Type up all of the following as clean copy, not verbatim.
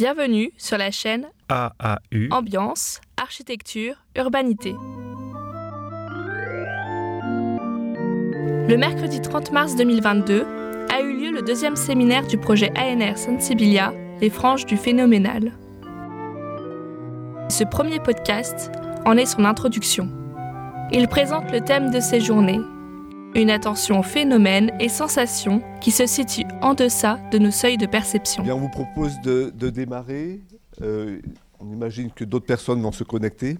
Bienvenue sur la chaîne AAU Ambiance, Architecture, Urbanité. Le mercredi 30 mars 2022 a eu lieu le deuxième séminaire du projet ANR Sensibilia, les franges du phénoménal. Ce premier podcast en est son introduction. Il présente le thème de ces journées, une attention aux phénomènes et sensations qui se situent en deçà de nos seuils de perception. Bien, on vous propose de démarrer. On imagine que d'autres personnes vont se connecter.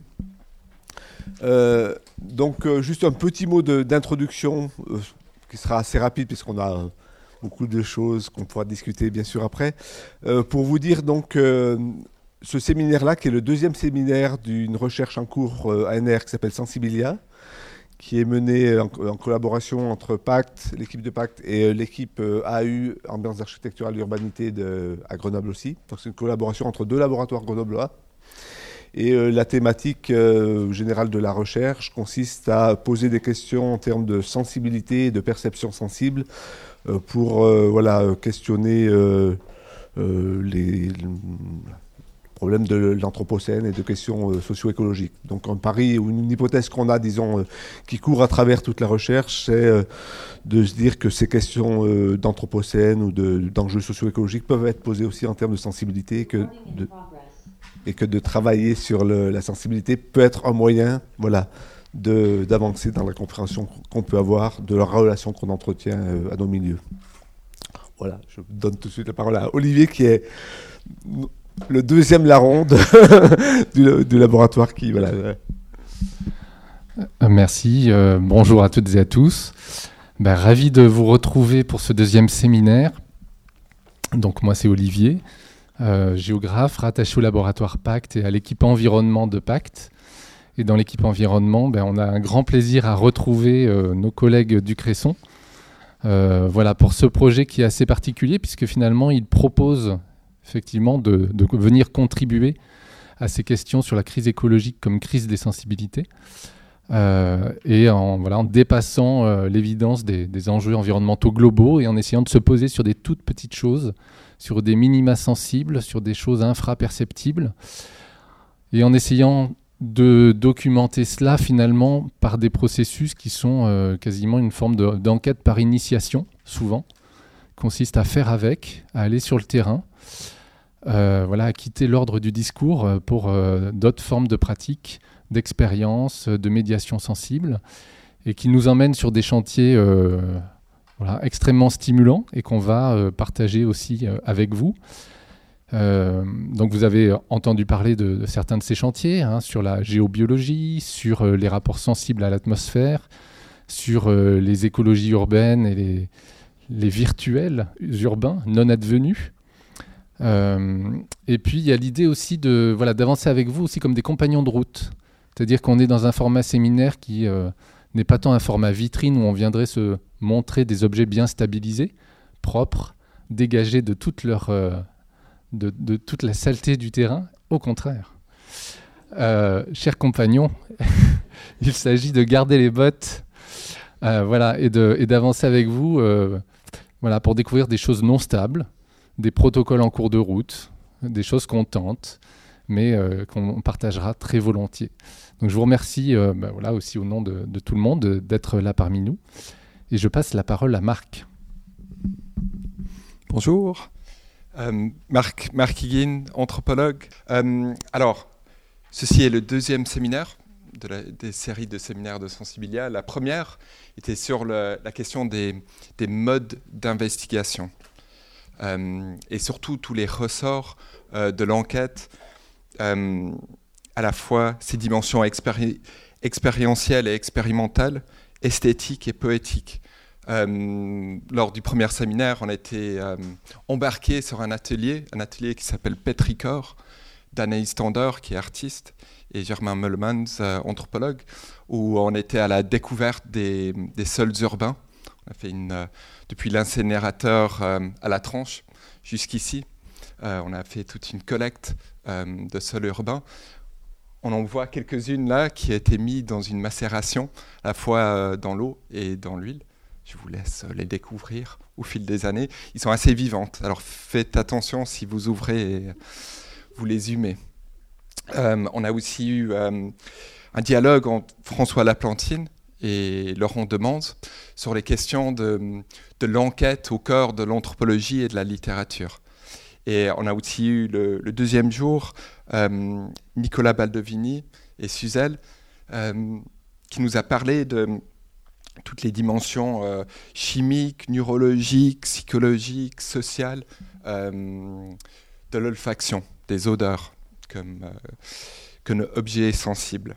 Juste un petit mot d'introduction qui sera assez rapide puisqu'on a beaucoup de choses qu'on pourra discuter bien sûr après. Pour vous dire donc ce séminaire-là qui est le deuxième séminaire d'une recherche en cours ANR qui s'appelle Sensibilia, qui est menée en collaboration entre Pacte, l'équipe de Pacte et l'équipe AAU, Ambiance Architecturale Urbanité à Grenoble aussi. Donc c'est une collaboration entre deux laboratoires grenoblois. Et la thématique générale de la recherche consiste à poser des questions en termes de sensibilité et de perception sensible pour questionner les problèmes de l'anthropocène et de questions socio-écologiques. Donc un pari ou une hypothèse qu'on a, disons, qui court à travers toute la recherche, c'est de se dire que ces questions d'anthropocène ou d'enjeux socio-écologiques peuvent être posées aussi en termes de sensibilité et que de travailler sur la sensibilité peut être un moyen d'avancer dans la compréhension qu'on peut avoir de la relation qu'on entretient à nos milieux. Voilà, je donne tout de suite la parole à Olivier qui est le deuxième larron du laboratoire qui... Voilà. Merci, bonjour à toutes et à tous. Ravi de vous retrouver pour ce deuxième séminaire. Donc moi c'est Olivier, géographe rattaché au laboratoire Pacte et à l'équipe environnement de Pacte. Et dans l'équipe environnement, on a un grand plaisir à retrouver nos collègues du Cresson. Pour ce projet qui est assez particulier puisque finalement il propose effectivement de venir contribuer à ces questions sur la crise écologique comme crise des sensibilités et en dépassant l'évidence des enjeux environnementaux globaux et en essayant de se poser sur des toutes petites choses, sur des minima sensibles, sur des choses infraperceptibles et en essayant de documenter cela finalement par des processus qui sont quasiment une forme d'enquête par initiation, souvent, consiste à faire avec, à aller sur le terrain, à quitter l'ordre du discours pour d'autres formes de pratiques, d'expériences, de médiation sensible, et qui nous emmènent sur des chantiers extrêmement stimulants et qu'on va partager aussi avec vous. Donc vous avez entendu parler de certains de ces chantiers, sur la géobiologie, sur les rapports sensibles à l'atmosphère, sur les écologies urbaines et les virtuels urbains non advenus. Et puis il y a l'idée aussi d'avancer avec vous aussi comme des compagnons de route. C'est-à-dire qu'on est dans un format séminaire qui n'est pas tant un format vitrine où on viendrait se montrer des objets bien stabilisés, propres, dégagés de toute toute la saleté du terrain. Au contraire. Chers compagnons, il s'agit de garder les bottes et d'avancer avec vous pour découvrir des choses non stables, des protocoles en cours de route, des choses qu'on tente, mais qu'on partagera très volontiers. Donc je vous remercie aussi au nom de tout le monde d'être là parmi nous. Et je passe la parole à Marc. Bonjour, Marc Higuin, anthropologue. Ceci est le deuxième séminaire des séries de séminaires de Sensibilia. La première était sur la question des modes d'investigation. Et surtout tous les ressorts de l'enquête, à la fois ses dimensions expérientielles et expérimentales, esthétiques et poétiques. Lors du premier séminaire, on a été embarqué sur un atelier qui s'appelle Petrichor, d'Anaïs Tander, qui est artiste, et Germain Meulemans, anthropologue, où on était à la découverte des sols urbains. On a fait depuis l'incinérateur à la tranche jusqu'ici. On a fait toute une collecte de sols urbains. On en voit quelques-unes là qui ont été mises dans une macération, à la fois dans l'eau et dans l'huile. Je vous laisse les découvrir au fil des années. Ils sont assez vivantes. Alors faites attention si vous ouvrez et vous les humez. On a aussi eu un dialogue entre François Laplantine et Laurent Demans sur les questions de l'enquête au cœur de l'anthropologie et de la littérature. Et on a aussi eu le deuxième jour Nicolas Baldovini et Suzel qui nous a parlé de toutes les dimensions chimiques, neurologiques, psychologiques, sociales de l'olfaction, des odeurs comme objet sensible.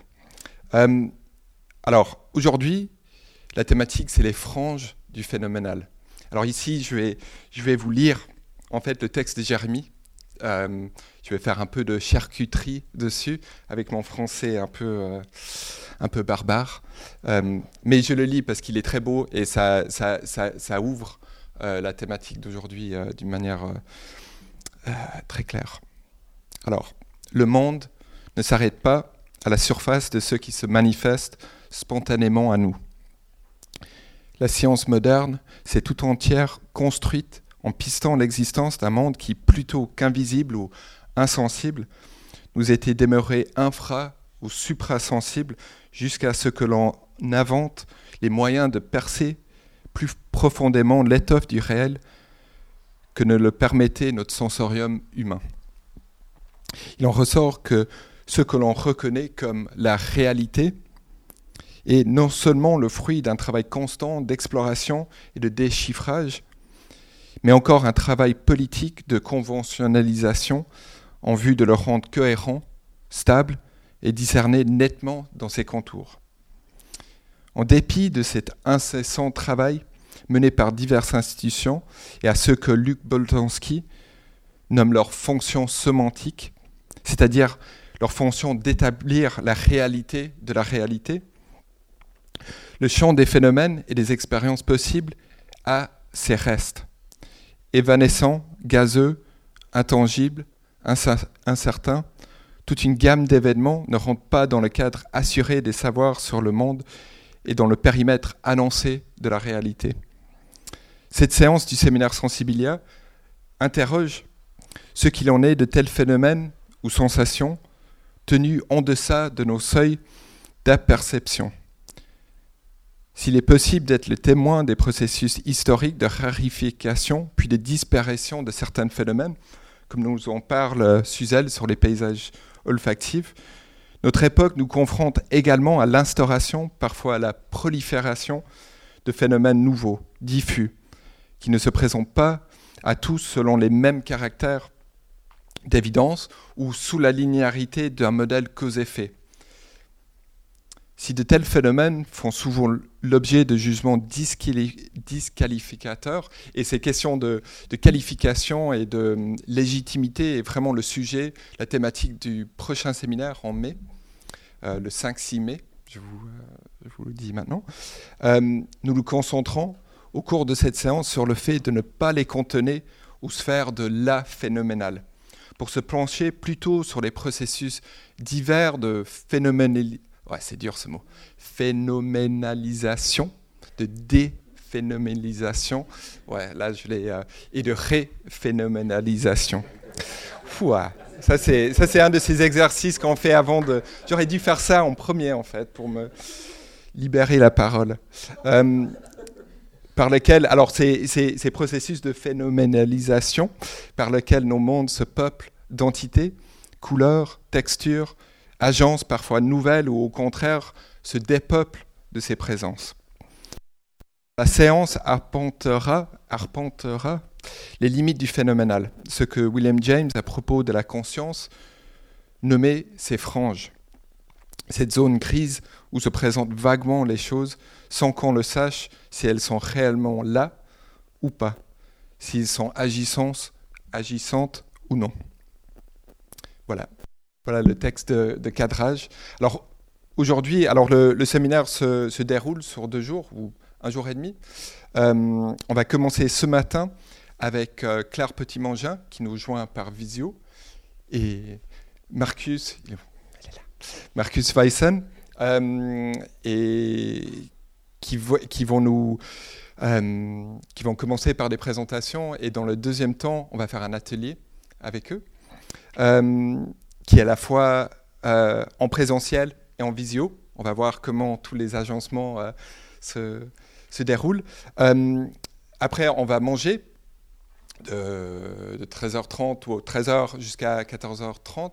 Alors, aujourd'hui, la thématique, c'est les franges du phénoménal. Alors ici, je vais vous lire en fait le texte de Jérémie. Je vais faire un peu de charcuterie dessus, avec mon français un peu barbare. Mais je le lis parce qu'il est très beau et ça ouvre la thématique d'aujourd'hui d'une manière très claire. Alors, le monde ne s'arrête pas à la surface de ce qui se manifeste spontanément à nous. La science moderne s'est tout entière construite en pistant l'existence d'un monde qui, plutôt qu'invisible ou insensible, nous était demeuré infra- ou suprasensible jusqu'à ce que l'on invente les moyens de percer plus profondément l'étoffe du réel que ne le permettait notre sensorium humain. Il en ressort que ce que l'on reconnaît comme la réalité est non seulement le fruit d'un travail constant d'exploration et de déchiffrage, mais encore un travail politique de conventionnalisation en vue de le rendre cohérent, stable et discerné nettement dans ses contours. En dépit de cet incessant travail mené par diverses institutions et à ce que Luc Boltanski nomme leur fonction sémantique, c'est-à-dire leur fonction d'établir la réalité de la réalité, le champ des phénomènes et des expériences possibles a ses restes, évanescents, gazeux, intangibles, incertains. Toute une gamme d'événements ne rentre pas dans le cadre assuré des savoirs sur le monde et dans le périmètre annoncé de la réalité. Cette séance du séminaire Sensibilia interroge ce qu'il en est de tels phénomènes ou sensations tenus en deçà de nos seuils d'aperception. S'il est possible d'être le témoin des processus historiques de rarification puis de disparition de certains phénomènes, comme nous en parle Suzel sur les paysages olfactifs, notre époque nous confronte également à l'instauration, parfois à la prolifération de phénomènes nouveaux, diffus, qui ne se présentent pas à tous selon les mêmes caractères d'évidence ou sous la linéarité d'un modèle cause-effet. Si de tels phénomènes font souvent l'objet de jugements disqualificateurs, et ces questions de qualification et de légitimité est vraiment le sujet, la thématique du prochain séminaire en mai, le 5-6 mai, je vous le dis maintenant, nous nous concentrons au cours de cette séance sur le fait de ne pas les cantonner aux sphères de la phénoménale, pour se pencher plutôt sur les processus divers de phénoménalisation, de déphénoménalisation, et de réphénoménalisation. Ça c'est un de ces exercices qu'on fait avant de... J'aurais dû faire ça en premier en fait, pour me libérer la parole. Par lesquels, alors ces processus de phénoménalisation, par lesquels nos mondes se peuplent d'entités, couleurs, textures, agences parfois nouvelles ou au contraire se dépeuplent de ces présences. La séance arpentera les limites du phénoménal, ce que William James, à propos de la conscience, nommait ses franges. Cette zone grise où se présentent vaguement les choses sans qu'on le sache si elles sont réellement là ou pas, s'ils sont agissantes ou non. Voilà le texte de cadrage. Alors aujourd'hui, le séminaire se déroule sur 2 jours ou 1 jour et demi. On va commencer ce matin avec Claire Petit-Mangin qui nous joint par visio et Marcus Weissen et qui vont nous qui vont commencer par des présentations et dans le deuxième temps, on va faire un atelier avec eux, qui est à la fois en présentiel et en visio. On va voir comment tous les agencements se déroulent. Après, on va manger de 13h30 ou 13h jusqu'à 14h30.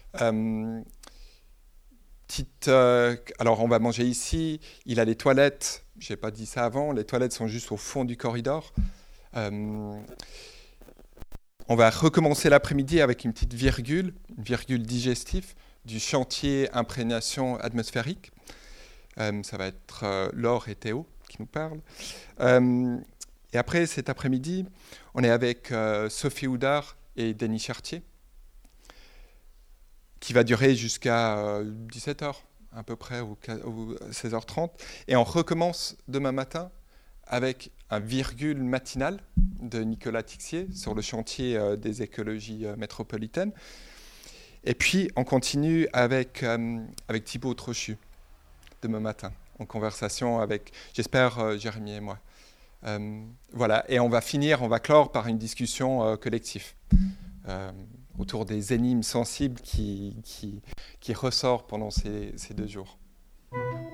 Alors, on va manger ici. Il a les toilettes. Je n'ai pas dit ça avant. Les toilettes sont juste au fond du corridor. On va recommencer l'après-midi avec une petite virgule, une virgule digestive du chantier imprégnation atmosphérique. Ça va être Laure et Théo qui nous parlent. Et après, cet après-midi, on est avec Sophie Houdard et Denis Chartier, qui va durer jusqu'à 17h à peu près, ou 16h30. Et on recommence demain matin avec un virgule matinal de Nicolas Tixier sur le chantier des écologies métropolitaines. Et puis, on continue avec Thibaut Trochu demain matin, en conversation avec, j'espère, Jérémy et moi. Voilà, et on va clore par une discussion collective autour des énigmes sensibles qui ressort pendant ces 2 jours.